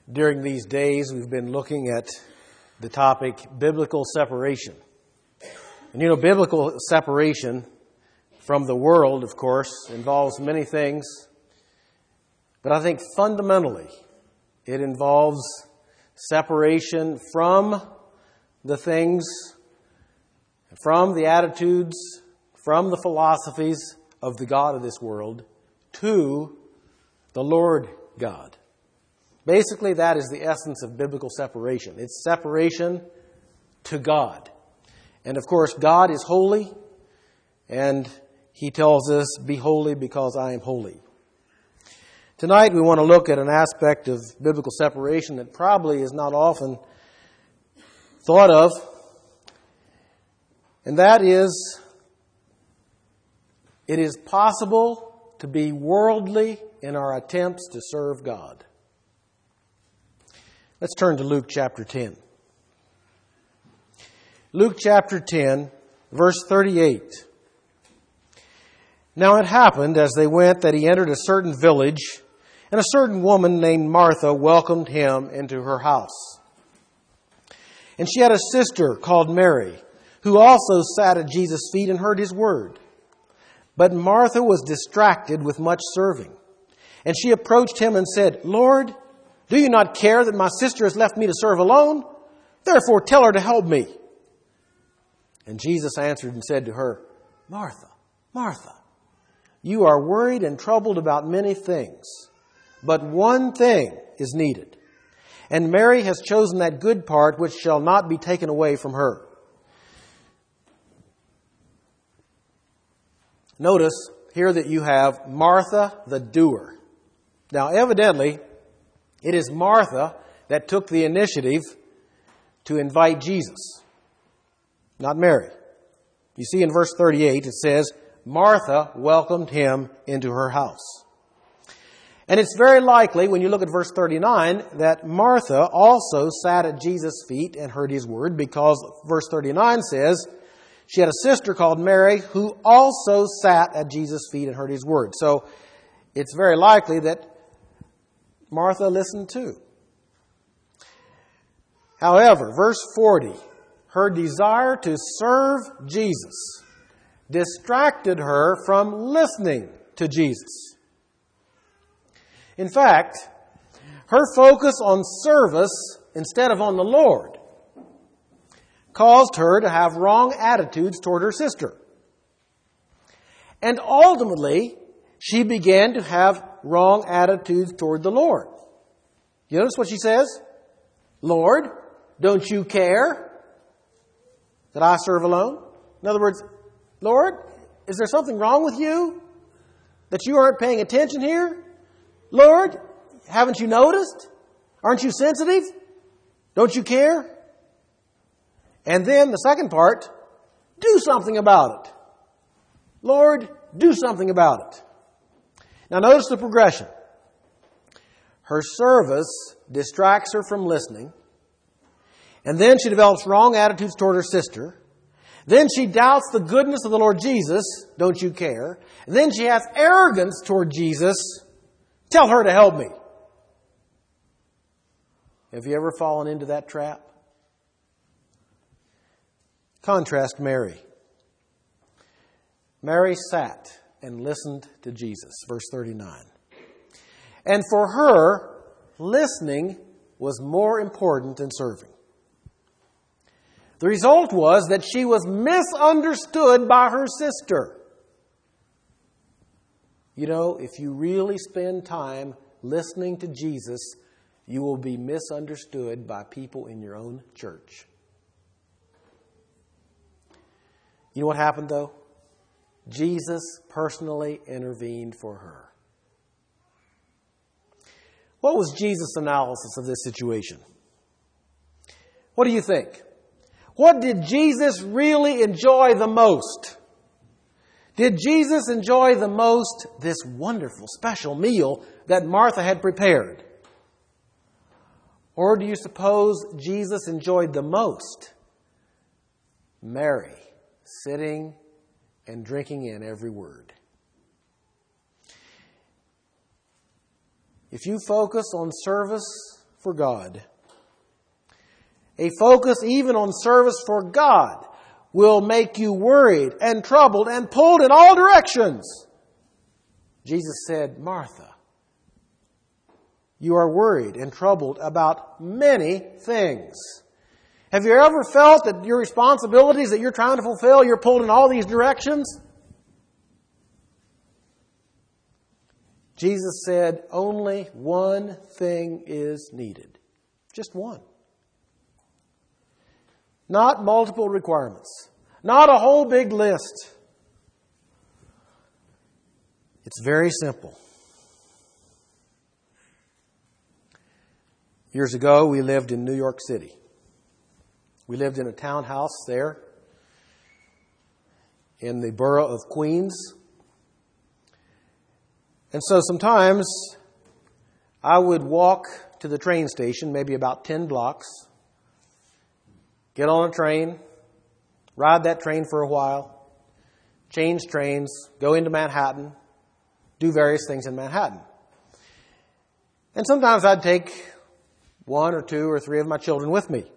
During these days, we've been looking at the topic biblical separation. And you know, biblical separation from the world, of course, involves many things. But I think fundamentally, it involves separation from the things, from the attitudes, from the philosophies of the God of this world to the Lord God. Basically, that is the essence of biblical separation. It's separation to God. And of course, God is holy, and He tells us, "Be holy because I am holy." Tonight, we want to look at an aspect of biblical separation that probably is not often thought of, and that is, it is possible to be worldly in our attempts to serve God. Let's turn to Luke chapter 10. Luke chapter 10, verse 38. Now it happened as they went that he entered a certain village, and a certain woman named Martha welcomed him into her house. And she had a sister called Mary, who also sat at Jesus' feet and heard his word. But Martha was distracted with much serving. And she approached him and said, "Lord, do you not care that my sister has left me to serve alone? Therefore tell her to help me." And Jesus answered and said to her, "Martha, Martha, you are worried and troubled about many things, but one thing is needed. And Mary has chosen that good part which shall not be taken away from her." Notice here that you have Martha the doer. Now evidently, it is Martha that took the initiative to invite Jesus, not Mary. You see in verse 38 it says, Martha welcomed him into her house. And it's very likely, when you look at verse 39, that Martha also sat at Jesus' feet and heard his word, because verse 39 says, she had a sister called Mary who also sat at Jesus' feet and heard his word. So it's very likely that Martha listened too. However, verse 40, her desire to serve Jesus distracted her from listening to Jesus. In fact, her focus on service instead of on the Lord caused her to have wrong attitudes toward her sister. And ultimately, she began to have wrong attitudes toward the Lord. You notice what she says? "Lord, don't you care that I serve alone?" In other words, "Lord, is there something wrong with you that you aren't paying attention here? Lord, haven't you noticed? Aren't you sensitive? Don't you care?" And then the second part, do something about it. Lord, do something about it. Now notice the progression. Her service distracts her from listening. And then she develops wrong attitudes toward her sister. Then she doubts the goodness of the Lord Jesus. Don't you care? And then she has arrogance toward Jesus. Tell her to help me. Have you ever fallen into that trap? Contrast Mary. Mary sat and listened to Jesus. Verse 39. And for her, listening was more important than serving. The result was that she was misunderstood by her sister. You know, if you really spend time listening to Jesus, you will be misunderstood by people in your own church. You know what happened, though? Jesus personally intervened for her. What was Jesus' analysis of this situation? What do you think? What did Jesus really enjoy the most? Did Jesus enjoy the most this wonderful, special meal that Martha had prepared? Or do you suppose Jesus enjoyed the most Mary sitting and drinking in every word? If you focus on service for God. A focus even on service for God will make you worried and troubled and pulled in all directions. Jesus said, Martha, you are worried and troubled about many things. Have you ever felt that your responsibilities that you're trying to fulfill, you're pulled in all these directions? Jesus said, only one thing is needed. Just one. Not multiple requirements. Not a whole big list. It's very simple. Years ago, we lived in New York City. We lived in a townhouse there in the borough of Queens. And so sometimes I would walk to the train station, maybe about 10 blocks, get on a train, ride that train for a while, change trains, go into Manhattan, do various things in Manhattan. And sometimes I'd take 1 or 2 or 3 of my children with me.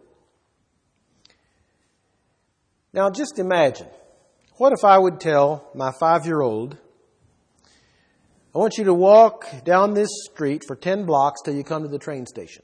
Now just imagine, what if I would tell my 5-year-old, I want you to walk down this street for 10 blocks till you come to the train station.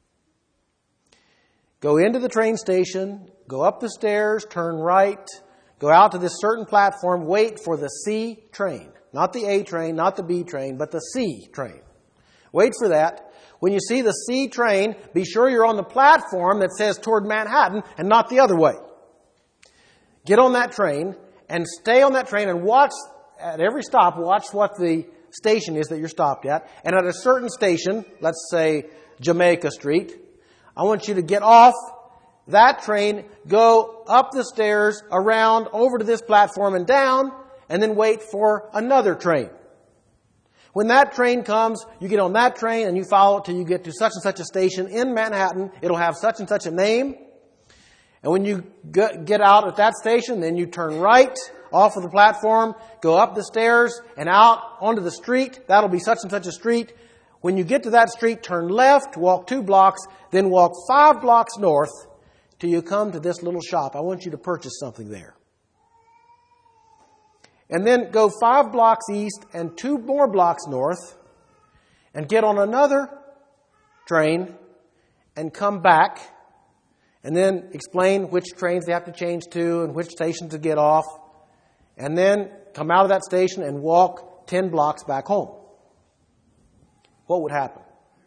Go into the train station, go up the stairs, turn right, go out to this certain platform, wait for the C train. Not the A train, not the B train, but the C train. Wait for that. When you see the C train, be sure you're on the platform that says toward Manhattan and not the other way. Get on that train and stay on that train and watch, at every stop, watch what the station is that you're stopped at. And at a certain station, let's say Jamaica Street, I want you to get off that train, go up the stairs, around, over to this platform and down, and then wait for another train. When that train comes, you get on that train and you follow it till you get to such and such a station in Manhattan. It'll have such and such a name. And when you get out at that station, then you turn right off of the platform, go up the stairs and out onto the street. That'll be such and such a street. When you get to that street, turn left, walk 2 blocks, then walk 5 blocks north till you come to this little shop. I want you to purchase something there. And then go 5 blocks east and 2 more blocks north and get on another train and come back and then explain which trains they have to change to and which station to get off, and then come out of that station and walk 10 blocks back home. What would happen?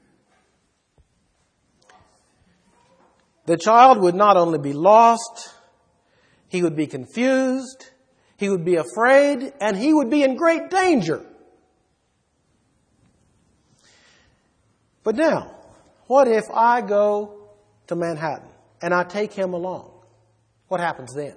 The child would not only be lost, he would be confused, he would be afraid, and he would be in great danger. But now, what if I go to Manhattan and I take him along? What happens then?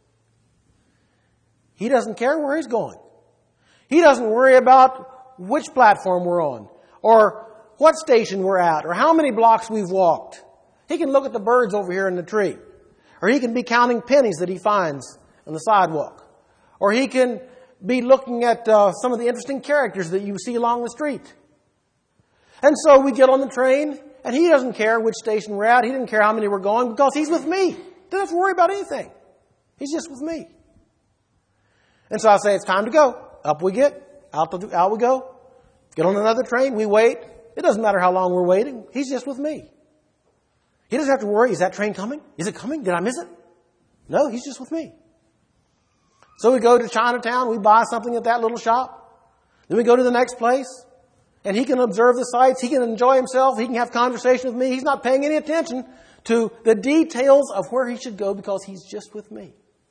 He doesn't care where he's going. He doesn't worry about which platform we're on, or what station we're at, or how many blocks we've walked. He can look at the birds over here in the tree, or he can be counting pennies that he finds on the sidewalk, or he can be looking at some of the interesting characters that you see along the street. And so we get on the train, and he doesn't care which station we're at. He doesn't care how many we're going, because he's with me. Doesn't have to worry about anything. He's just with me. And so I say, it's time to go. Up we get, out we go. Get on another train, we wait. It doesn't matter how long we're waiting. He's just with me. He doesn't have to worry, is that train coming? Is it coming? Did I miss it? No, he's just with me. So we go to Chinatown, we buy something at that little shop. Then we go to the next place, and he can observe the sights, he can enjoy himself, he can have conversation with me. He's not paying any attention to the details of where he should go because he's just with me.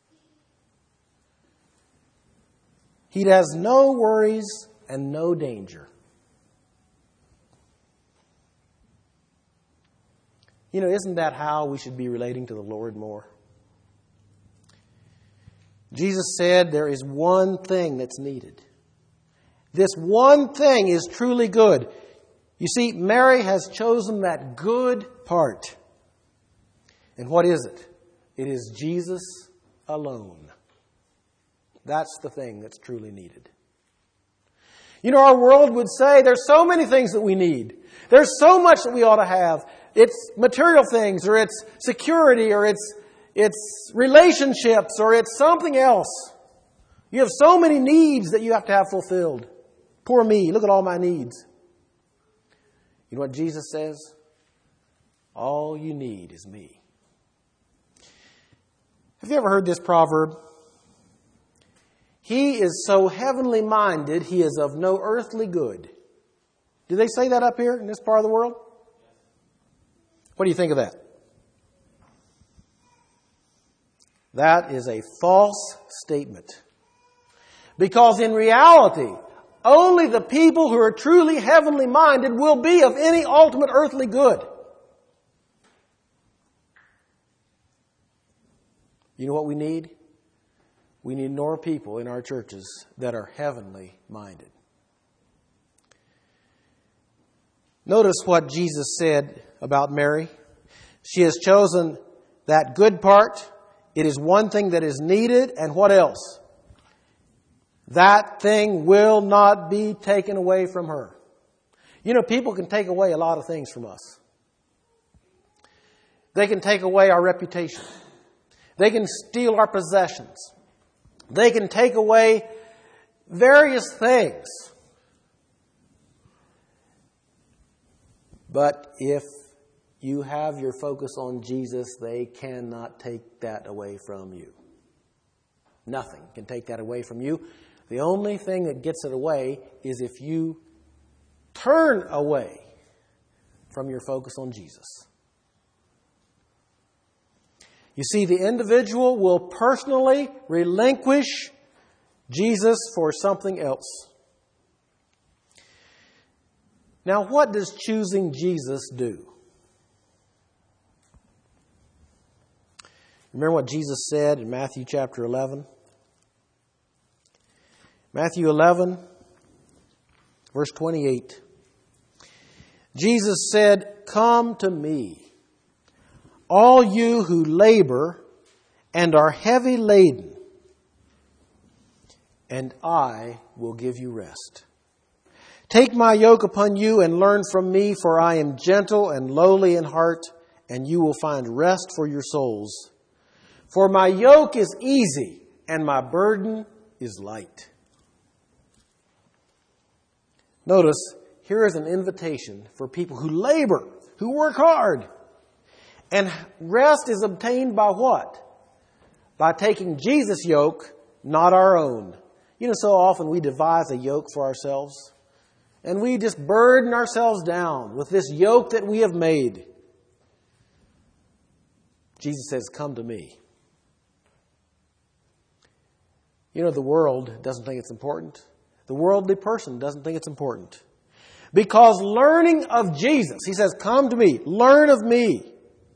He has no worries and no danger. You know, isn't that how we should be relating to the Lord more? Jesus said there is one thing that's needed. This one thing is truly good. You see, Mary has chosen that good part. And what is it? It is Jesus alone. That's the thing that's truly needed. You know, our world would say there's so many things that we need. There's so much that we ought to have. It's material things, or it's security, or it's relationships, or it's something else. You have so many needs that you have to have fulfilled. Poor me, look at all my needs. You know what Jesus says? All you need is me. Have you ever heard this proverb? He is so heavenly minded, he is of no earthly good. Do they say that up here in this part of the world? What do you think of that? That is a false statement. Because in reality, only the people who are truly heavenly minded will be of any ultimate earthly good. You know what we need? We need more people in our churches that are heavenly minded. Notice what Jesus said about Mary. She has chosen that good part. It is one thing that is needed, and what else? That thing will not be taken away from her. You know, people can take away a lot of things from us. They can take away our reputation. They can steal our possessions. They can take away various things. But if you have your focus on Jesus, they cannot take that away from you. Nothing can take that away from you. The only thing that gets it away is if you turn away from your focus on Jesus. You see, the individual will personally relinquish Jesus for something else. Now, what does choosing Jesus do? Remember what Jesus said in Matthew chapter 11? Matthew 11, verse 28. Jesus said, "Come to me, all you who labor and are heavy laden, and I will give you rest. Take my yoke upon you and learn from me, for I am gentle and lowly in heart, and you will find rest for your souls. For my yoke is easy and my burden is light." Notice, here is an invitation for people who labor, who work hard. And rest is obtained by what? By taking Jesus' yoke, not our own. You know, so often we devise a yoke for ourselves. And we just burden ourselves down with this yoke that we have made. Jesus says, "Come to me." You know, the world doesn't think it's important. The worldly person doesn't think it's important. Because learning of Jesus, he says, "Come to me, learn of me."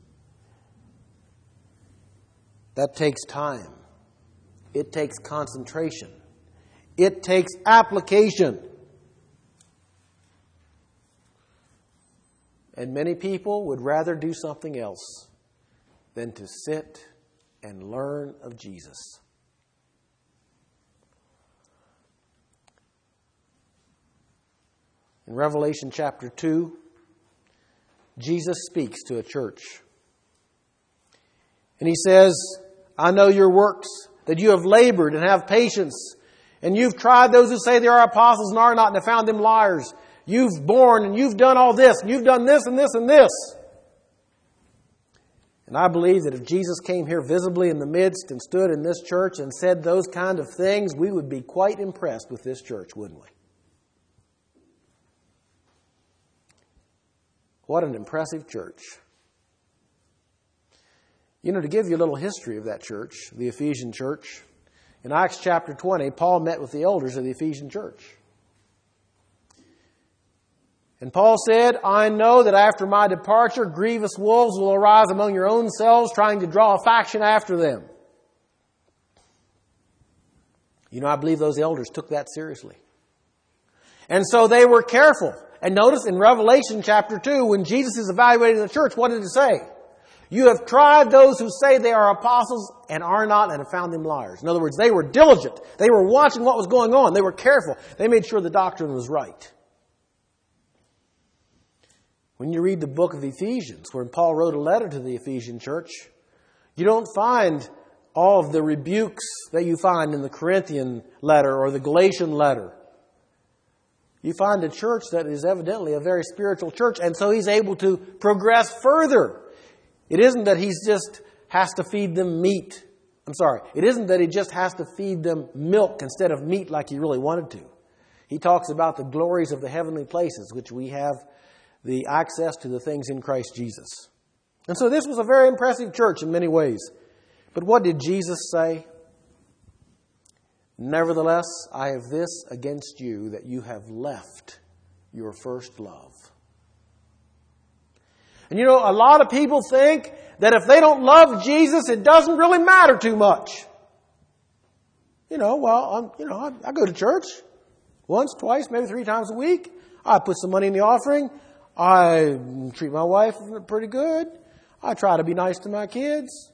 That takes time. It takes concentration. It takes application. And many people would rather do something else than to sit and learn of Jesus. In Revelation chapter 2, Jesus speaks to a church. And he says, "I know your works, that you have labored and have patience, and you've tried those who say they are apostles and are not, and have found them liars. You've borne and you've done all this, and you've done this and this and this." And I believe that if Jesus came here visibly in the midst and stood in this church and said those kind of things, we would be quite impressed with this church, wouldn't we? What an impressive church. You know, to give you a little history of that church, the Ephesian church, in Acts chapter 20, Paul met with the elders of the Ephesian church. And Paul said, "I know that after my departure, grievous wolves will arise among your own selves, trying to draw a faction after them." You know, I believe those elders took that seriously. And so they were careful. And notice in Revelation chapter 2, when Jesus is evaluating the church, what did it say? "You have tried those who say they are apostles and are not, and have found them liars." In other words, they were diligent. They were watching what was going on. They were careful. They made sure the doctrine was right. When you read the book of Ephesians, when Paul wrote a letter to the Ephesian church, you don't find all of the rebukes that you find in the Corinthian letter or the Galatian letter. You find a church that is evidently a very spiritual church, and so he's able to progress further. It isn't that he just has to feed them meat. It isn't that he just has to feed them milk instead of meat like he really wanted to. He talks about the glories of the heavenly places, which we have the access to the things in Christ Jesus. And so this was a very impressive church in many ways. But what did Jesus say? Nevertheless, I have this against you, that you have left your first love. And you know, a lot of people think that if they don't love Jesus, it doesn't really matter too much. I go to church once, twice, maybe 3 times a week. I put some money in the offering. I treat my wife pretty good. I try to be nice to my kids.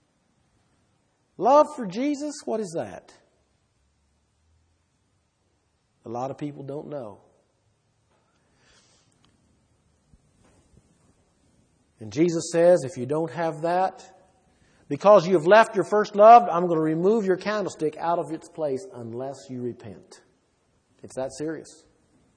Love for Jesus, what is that? A lot of people don't know. And Jesus says, if you don't have that, because you have left your first love, I'm going to remove your candlestick out of its place unless you repent. It's that serious.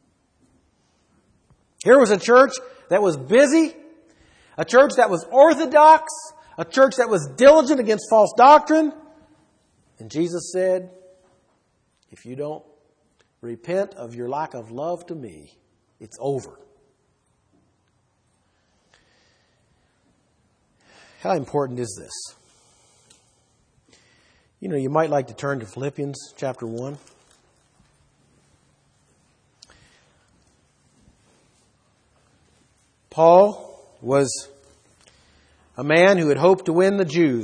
Here was a church that was busy, a church that was orthodox, a church that was diligent against false doctrine. And Jesus said, if you don't repent of your lack of love to me, it's over. How important is this? You might like to turn to Philippians chapter 1. Paul was a man who had hoped to win the Jews.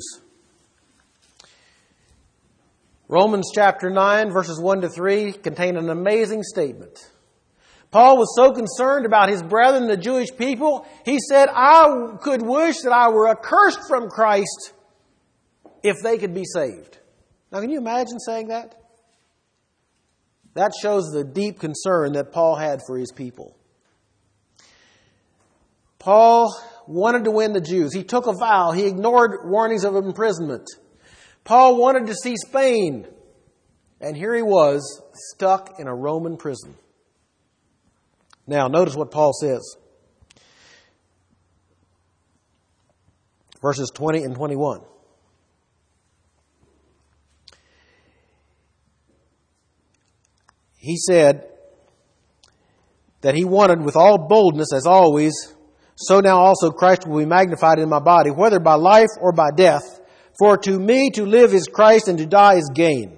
Romans chapter 9, verses 1 to 3 contain an amazing statement. Paul was so concerned about his brethren, the Jewish people, he said, I could wish that I were accursed from Christ if they could be saved. Now, can you imagine saying that? That shows the deep concern that Paul had for his people. Paul wanted to win the Jews. He took a vow. He ignored warnings of imprisonment. Paul wanted to see Spain. And here he was, stuck in a Roman prison. Now, notice what Paul says. Verses 20 and 21. He said that he wanted with all boldness, as always, so now also Christ will be magnified in my body, whether by life or by death. For to me to live is Christ, and to die is gain.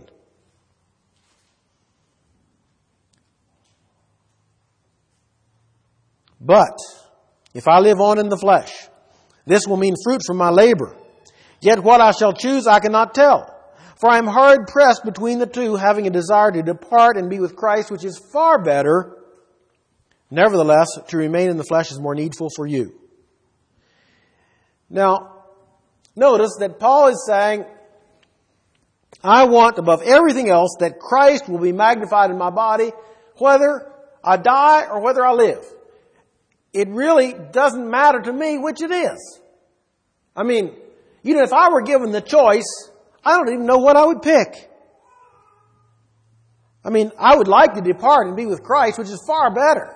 But if I live on in the flesh, this will mean fruit from my labor. Yet what I shall choose I cannot tell. For I am hard pressed between the two, having a desire to depart and be with Christ, which is far better. Nevertheless, to remain in the flesh is more needful for you. Now, notice that Paul is saying, I want above everything else that Christ will be magnified in my body, whether I die or whether I live. It really doesn't matter to me which it is. I mean, if I were given the choice, I don't even know what I would pick. I mean, I would like to depart and be with Christ, which is far better.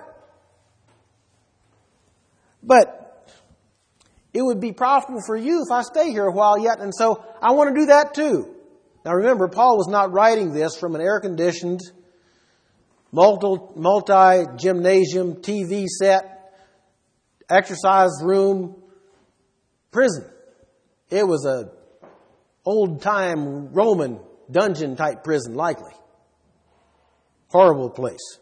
But it would be profitable for you if I stay here a while yet, and so I want to do that too. Now remember, Paul was not writing this from an air-conditioned, multi-gymnasium, TV set, exercise room prison. It was a old-time Roman dungeon-type prison, likely. Horrible place.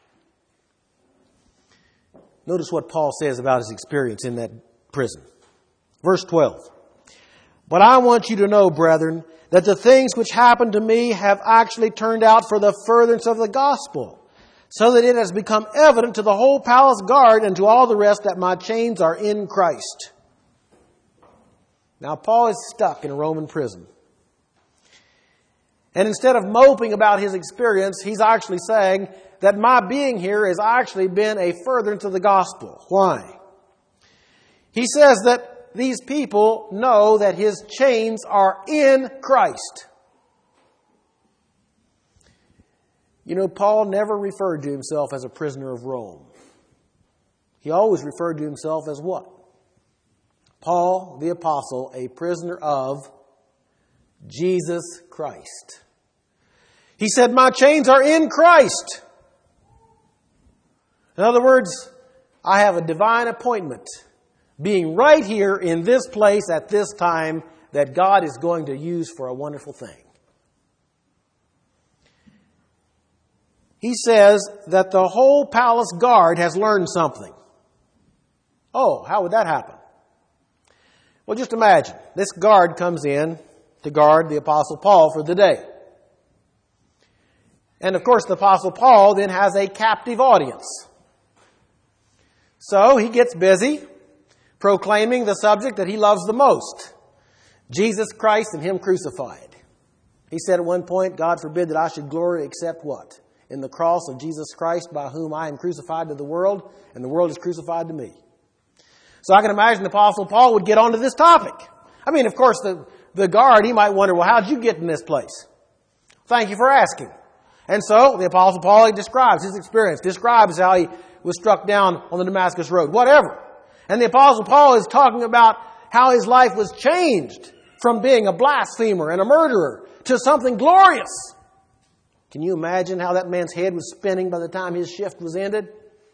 Notice what Paul says about his experience in that prison. Verse 12. But I want you to know, brethren, that the things which happened to me have actually turned out for the furtherance of the gospel, so that it has become evident to the whole palace guard and to all the rest that my chains are in Christ. Now, Paul is stuck in a Roman prison. And instead of moping about his experience, he's actually saying that my being here has actually been a furtherance of the gospel. Why? He says that these people know that his chains are in Christ. You know, Paul never referred to himself as a prisoner of Rome. He always referred to himself as what? Paul, the apostle, a prisoner of Jesus Christ. He said, my chains are in Christ. In other words, I have a divine appointment being right here in this place at this time that God is going to use for a wonderful thing. He says that the whole palace guard has learned something. Oh, how would that happen? Well, just imagine. This guard comes in to guard the Apostle Paul for the day. And of course, the Apostle Paul then has a captive audience. So he gets busy proclaiming the subject that he loves the most. Jesus Christ and Him crucified. He said at one point, God forbid that I should glory except what? In the cross of Jesus Christ, by whom I am crucified to the world, and the world is crucified to me. So I can imagine the Apostle Paul would get onto this topic. I mean, of course, the guard, he might wonder, well, how'd you get in this place? Thank you for asking. And so the Apostle Paul, he describes his experience, describes how he was struck down on the Damascus Road, whatever. And the Apostle Paul is talking about how his life was changed from being a blasphemer and a murderer to something glorious. Can you imagine how that man's head was spinning by the time his shift was ended?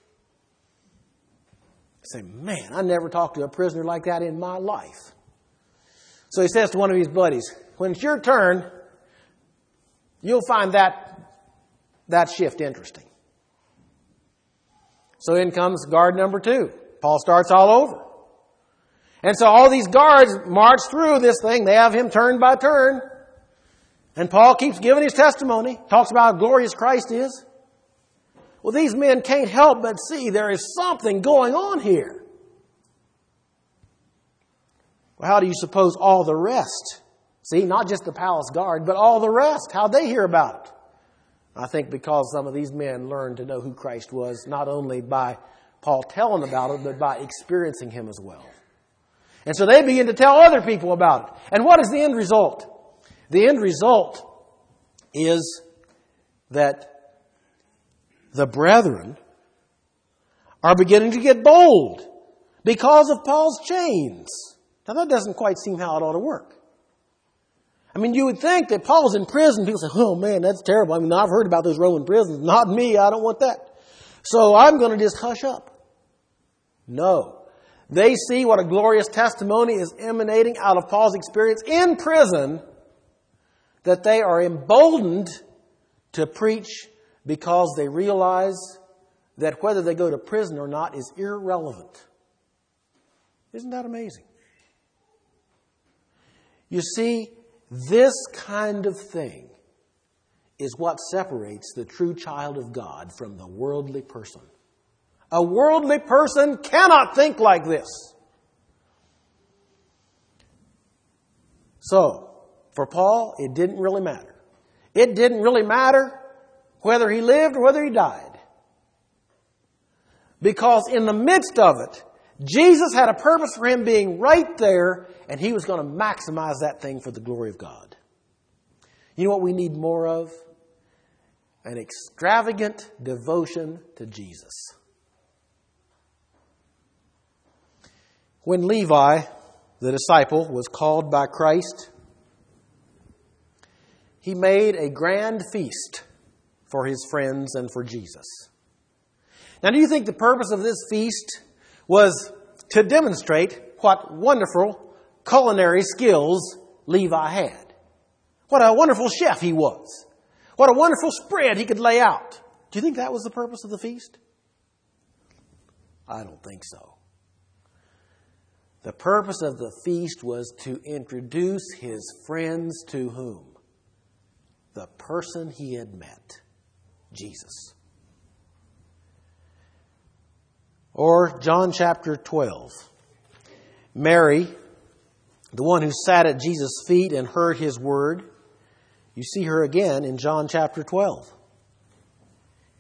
Say, man, I never talked to a prisoner like that in my life. So he says to one of his buddies, when it's your turn, you'll find that shift interesting. So in comes guard number 2. Paul starts all over. And so all these guards march through this thing. They have him turn by turn. And Paul keeps giving his testimony. Talks about how glorious Christ is. Well, these men can't help but see there is something going on here. Well, how do you suppose all the rest? See, not just the palace guard, but all the rest. How'd they hear about it? I think because some of these men learned to know who Christ was, not only by Paul telling about it, but by experiencing Him as well. And so they begin to tell other people about it. And what is the end result? The end result is that the brethren are beginning to get bold because of Paul's chains. Now that doesn't quite seem how it ought to work. I mean, you would think that Paul's in prison. People say, oh man, that's terrible. I mean, I've heard about those Roman prisons. Not me. I don't want that. So I'm going to just hush up. No. They see what a glorious testimony is emanating out of Paul's experience in prison, that they are emboldened to preach because they realize that whether they go to prison or not is irrelevant. Isn't that amazing? You see, this kind of thing is what separates the true child of God from the worldly person. A worldly person cannot think like this. So, for Paul, it didn't really matter. It didn't really matter whether he lived or whether he died. Because in the midst of it, Jesus had a purpose for him being right there, and he was going to maximize that thing for the glory of God. You know what we need more of? An extravagant devotion to Jesus. When Levi, the disciple, was called by Christ, he made a grand feast for his friends and for Jesus. Now, do you think the purpose of this feast was to demonstrate what wonderful culinary skills Levi had? What a wonderful chef he was. What a wonderful spread he could lay out. Do you think that was the purpose of the feast? I don't think so. The purpose of the feast was to introduce his friends to whom? The person he had met, Jesus. Or John chapter 12. Mary, the one who sat at Jesus' feet and heard his word, you see her again in John chapter 12.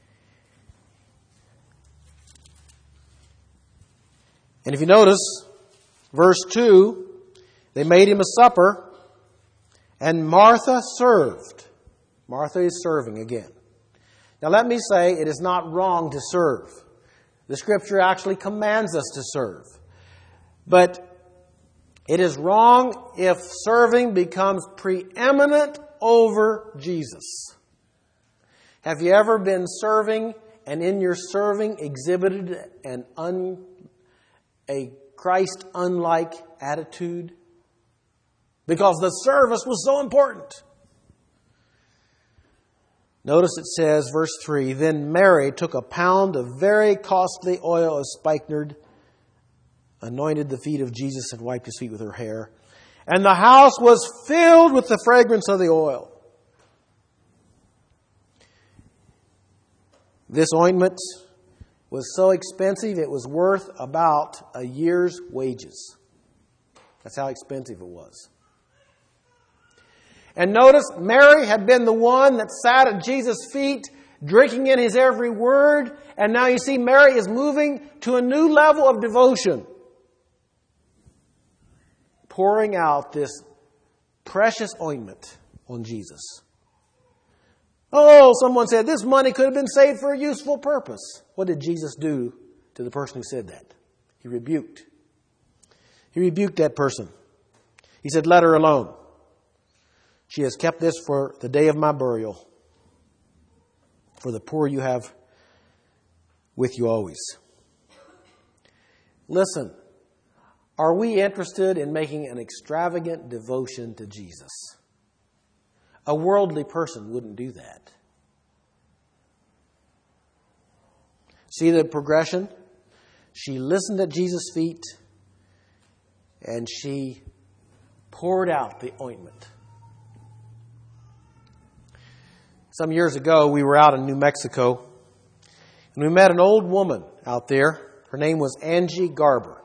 And if you notice, Verse 2, they made him a supper, and Martha served. Martha is serving again. Now let me say, it is not wrong to serve. The Scripture actually commands us to serve. But it is wrong if serving becomes preeminent over Jesus. Have you ever been serving and in your serving exhibited a Christ-unlike attitude? Because the service was so important. Notice it says, verse 3, Then Mary took a pound of very costly oil of spikenard, anointed the feet of Jesus, and wiped his feet with her hair. And the house was filled with the fragrance of the oil. This ointment was so expensive, it was worth about a year's wages. That's how expensive it was. And notice, Mary had been the one that sat at Jesus' feet, drinking in his every word. And now you see Mary is moving to a new level of devotion, pouring out this precious ointment on Jesus. Oh, someone said, this money could have been saved for a useful purpose. What did Jesus do to the person who said that? He rebuked. He rebuked that person. He said, let her alone. She has kept this for the day of my burial. For the poor you have with you always. Listen, are we interested in making an extravagant devotion to Jesus? A worldly person wouldn't do that. See the progression? She listened at Jesus' feet and she poured out the ointment. Some years ago, we were out in New Mexico, and we met an old woman out there. Her name was Angie Garber.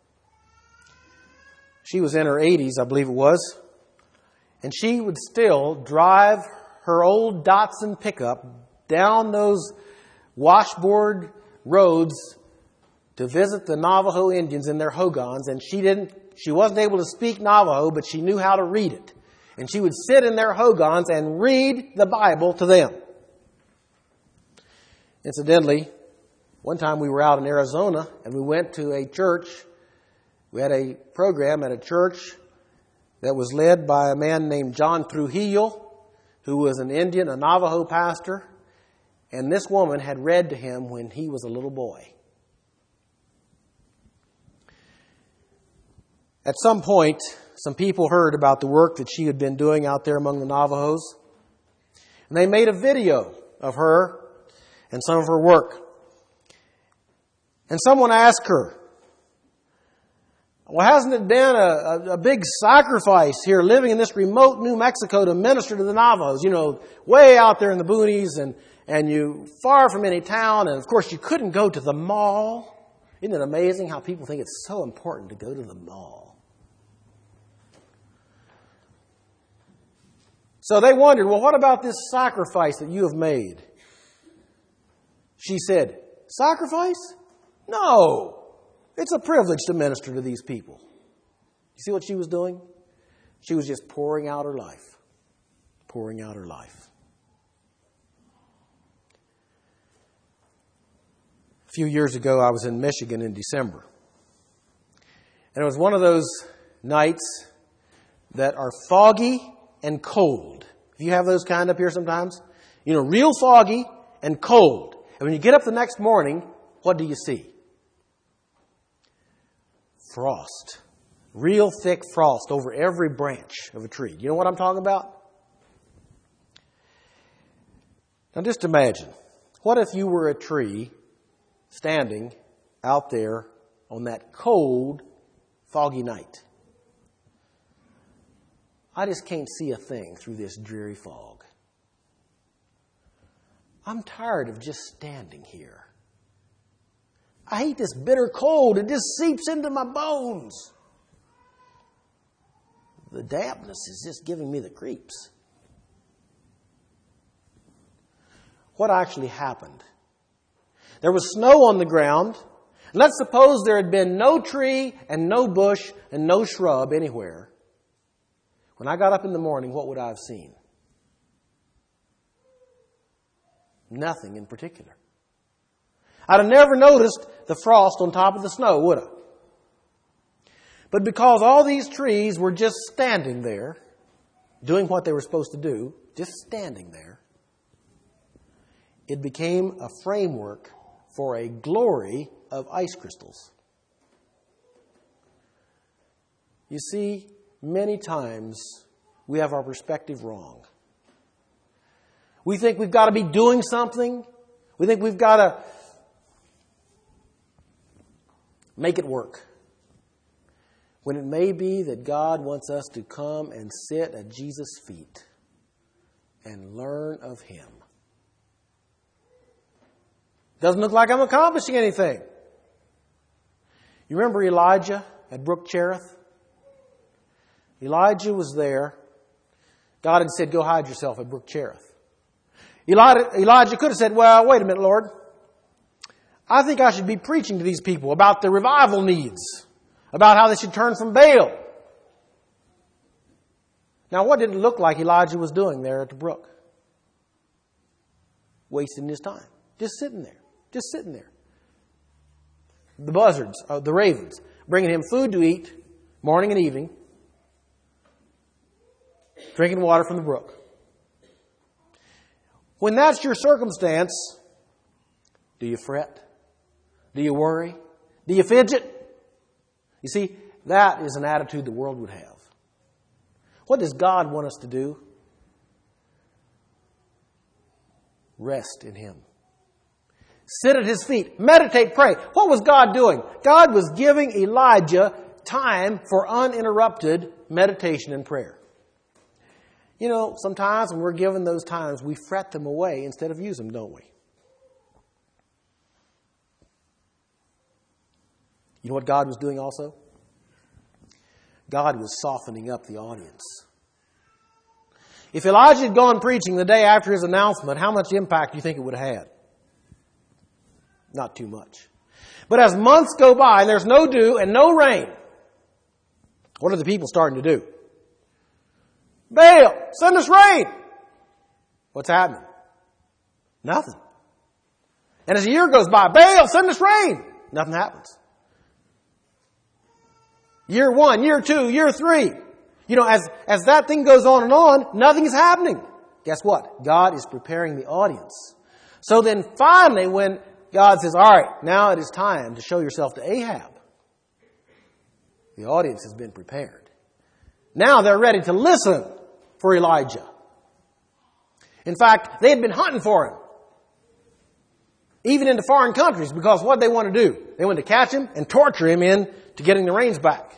She was in her 80s, I believe it was, and she would still drive her old Datsun pickup down those washboard roads to visit the Navajo Indians in their hogans, and she wasn't able to speak Navajo, but she knew how to read it. And she would sit in their hogans and read the Bible to them. Incidentally, one time we were out in Arizona and we went to a church. We had a program at a church that was led by a man named John Trujillo, who was an Indian, a Navajo pastor. And this woman had read to him when he was a little boy. At some point, some people heard about the work that she had been doing out there among the Navajos. And they made a video of her and some of her work. And someone asked her, well, hasn't it been a big sacrifice here living in this remote New Mexico to minister to the Navajos? You know, way out there in the boonies and you far from any town. And of course, you couldn't go to the mall. Isn't it amazing how people think it's so important to go to the mall? So they wondered, well, what about this sacrifice that you have made? She said, sacrifice? No. It's a privilege to minister to these people. You see what she was doing? She was just pouring out her life. Pouring out her life. A few years ago, I was in Michigan in December. And it was one of those nights that are foggy and cold. If you have those kind up here sometimes, you know, real foggy and cold. And when you get up the next morning, what do you see? Frost. Real thick frost over every branch of a tree. You know what I'm talking about? Now just imagine, what if you were a tree standing out there on that cold, foggy night? I just can't see a thing through this dreary fog. I'm tired of just standing here. I hate this bitter cold. It just seeps into my bones. The dampness is just giving me the creeps. What actually happened? There was snow on the ground. Let's suppose there had been no tree and no bush and no shrub anywhere. When I got up in the morning, what would I have seen? Nothing in particular. I'd have never noticed the frost on top of the snow, would I? But because all these trees were just standing there, doing what they were supposed to do, just standing there, it became a framework for a glory of ice crystals. You see, many times we have our perspective wrong. We think we've got to be doing something. We think we've got to make it work. When it may be that God wants us to come and sit at Jesus' feet and learn of Him. Doesn't look like I'm accomplishing anything. You remember Elijah at Brook Cherith? Elijah was there. God had said, go hide yourself at Brook Cherith. Elijah could have said, well, wait a minute, Lord. I think I should be preaching to these people about the revival needs, about how they should turn from Baal. Now, what did it look like Elijah was doing there at the brook? Wasting his time. Just sitting there. Just sitting there. The buzzards, the ravens, bringing him food to eat morning and evening, drinking water from the brook. When that's your circumstance, do you fret? Do you worry? Do you fidget? You see, that is an attitude the world would have. What does God want us to do? Rest in Him. Sit at His feet. Meditate, pray. What was God doing? God was giving Elijah time for uninterrupted meditation and prayer. You know, sometimes when we're given those times, we fret them away instead of use them, don't we? You know what God was doing also? God was softening up the audience. If Elijah had gone preaching the day after his announcement, how much impact do you think it would have had? Not too much. But as months go by and there's no dew and no rain, what are the people starting to do? Baal, send us rain. What's happening? Nothing. And as a year goes by, Baal, send us rain. Nothing happens. Year 1, year 2, year 3. You know, as that thing goes on, nothing is happening. Guess what? God is preparing the audience. So then finally when God says, all right, now it is time to show yourself to Ahab, the audience has been prepared. Now they're ready to listen for Elijah. In fact, they had been hunting for him. Even into foreign countries, because what they want to do? They want to catch him and torture him into getting the rains back.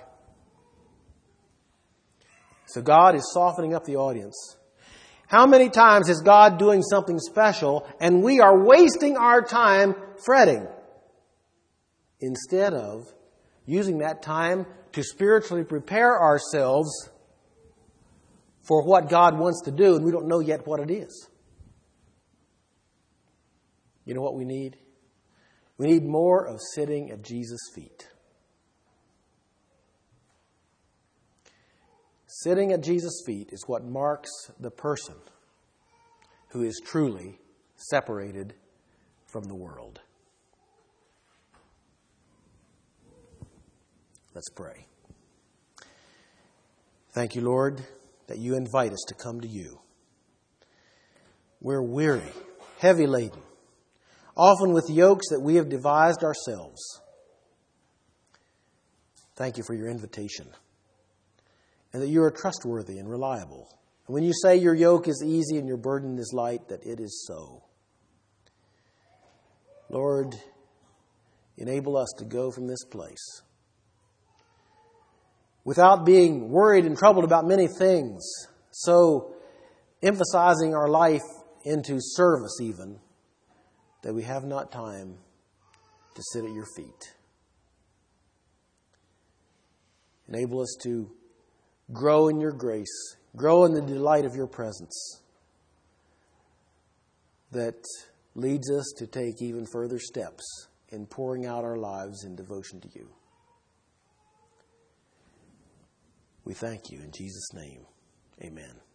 So God is softening up the audience. How many times is God doing something special and we are wasting our time fretting instead of using that time to spiritually prepare ourselves for what God wants to do and we don't know yet what it is? You know what we need? We need more of sitting at Jesus' feet. Sitting at Jesus' feet is what marks the person who is truly separated from the world. Let's pray. Thank you, Lord, that you invite us to come to you. We're weary, heavy laden, often with yokes that we have devised ourselves. Thank you for your invitation, and that you are trustworthy and reliable. And when you say your yoke is easy and your burden is light, that it is so. Lord, enable us to go from this place without being worried and troubled about many things, so emphasizing our life into service even, that we have not time to sit at your feet. Enable us to grow in your grace, grow in the delight of your presence that leads us to take even further steps in pouring out our lives in devotion to you. We thank you in Jesus' name. Amen.